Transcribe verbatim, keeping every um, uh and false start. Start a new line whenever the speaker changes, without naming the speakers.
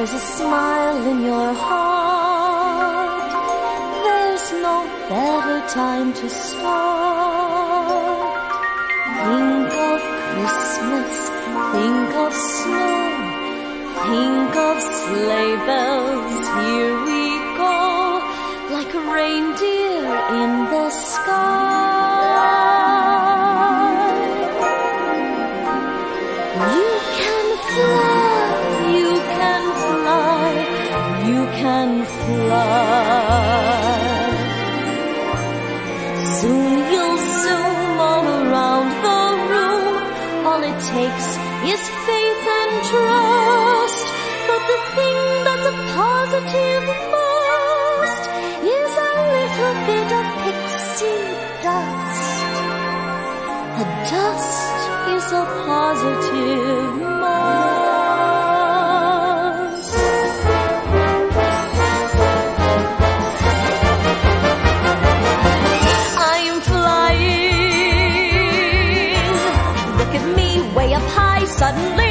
there's a smile in your heart, there's no better time to start. Think of Christmas, think of snow, think of sleigh bells, here we go, like a reindeer in the sky. You can fly, you can fly, you can fly. Soon you'll zoom all around the room, all it takes is faith and trust. But the thing that's a positive must is a little bit of pixie dust. The dust is a positive must. I'm flying, look at me way up high, suddenly